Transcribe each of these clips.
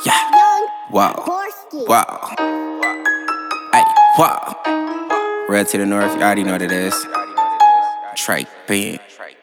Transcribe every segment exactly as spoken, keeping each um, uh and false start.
Yeah. Wow. Wow. Hey, wow. Red to the north, you already know what it is. Trey Ben.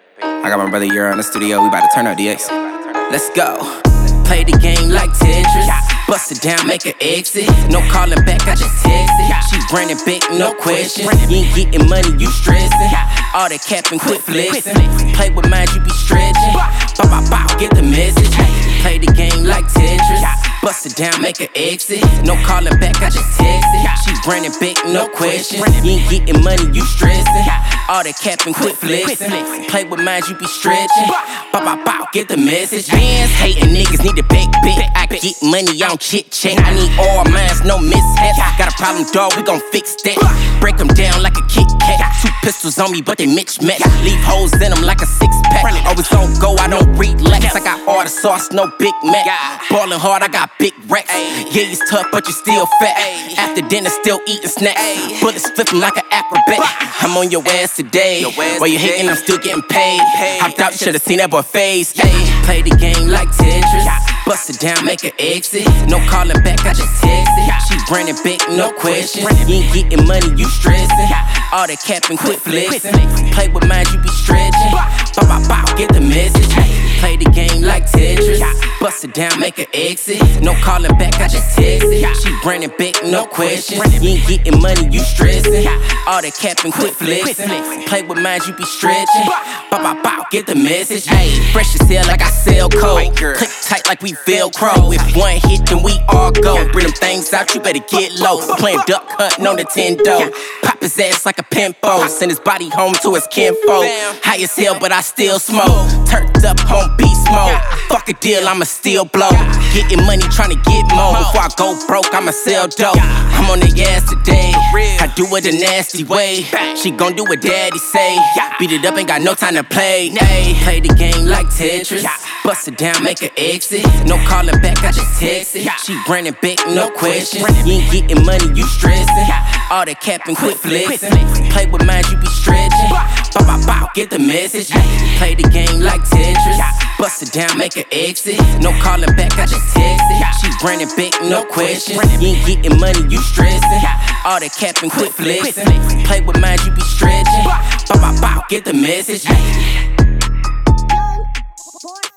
I got my brother Euro in the studio, we about to turn up the X. Let's go. Play the game like Tetris. Bust it down, make an exit. No calling back, I just text it. She running back, no question. You ain't getting money, you stressing. All that capping, quit flexing. Play with mine, you be stretching. Bow, bow, bow, get the message. Play the game like Tetris. Bust it down, make an exit. No calling back, I just text it. She running back, no question. You ain't getting money, you stressing. All that capping, quit flexing. Play with mine, you be stretching. Bow, bow, bow, get the message. Fans hating niggas need to back back. I get money on chit chat. I need all mines, no mishaps. Got a problem, dog, we gon' fix that. Break them down like a Kit Kat. Two pistols on me, but they mix match. Leave holes in them like a six pack. Always on go, I don't relax. I got all the sauce, no Big Mac. Ballin' hard, I got big racks. Yeah, it's tough, but you still fat. After dinner, still eating snacks. Bullets flipping like an acrobat. I'm on your ass today. While you hating, I'm still getting paid. Hopped out, should've seen that boy face. Play the game like Tetris. Bust it down, make an exit. No calling back, I just text it. She running back, no question. You ain't getting money, you stressing. All that capping, quit flexing. Play with mine, you be stretching. Bow, bow, bow, get the message. Play the game like Tetris. Bust it down, make an exit. No calling back, I just text it. She running back, no question. You ain't getting money, you stressing. All that capping, quit flexing. Play with mine, you be stretching. Bow, bow, bow, get the message. Hey, fresh as hell like I sell cold. Click tight like we Velcro. If one hit, then we all go. Bring them things out, you better get low. Playing duck hunting on Nintendo. Pop his ass like a pimpo. Send his body home to his kinfolk. High as hell, but I still smoke. Turned up on beast mode. Fuck a deal, I'ma still blow. Getting money, tryna get more. Before I go broke, I'ma sell dope. I'm on the ass today. I do it a nasty way. She gon' do what daddy say. Beat it up, ain't got no time to play. Nay, play the game like Tetris. Bust it down, make an exit. No calling back, I just text it. She running back, no question. You ain't getting money, you stressing. All that capping, quit flexing. Play with mine, you be stretching. Bow, bow, bow, get the message. Play the game like Tetris. Bust it down, make an exit. No calling back, I just text it. She running back, no question. You ain't getting money, you stressing. All that capping, quit flexing. Play with mine, you be stretching. Bow, bow, bow, get the message.